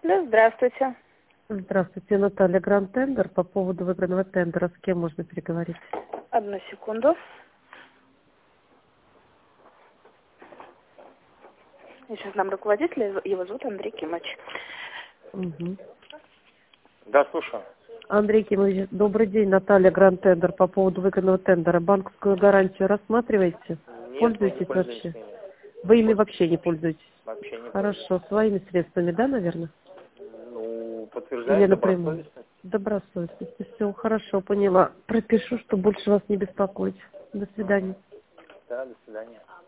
Плюс, здравствуйте. Здравствуйте, Наталья, Гранд Тендер. По поводу выигранного тендера, с кем можно переговорить? Одну секунду. Я сейчас дам руководителя, его зовут Андрей Кимович. Угу. Да, слушаю. Андрей Кимович, добрый день. Наталья, Гранд Тендер. По поводу выигранного тендера. Банковскую гарантию рассматриваете? Нет, Пользуетесь мы не вообще? пользуемся ими. Вы ими вообще не пользуетесь? Вообще не Хорошо, своими средствами, да, наверное? пользуемся. Ну, Или подтверждаем напрямую? добросовестность. Добросовестности. Все, хорошо, поняла. Пропишу, что больше вас не беспокоить. До свидания. Да, до свидания.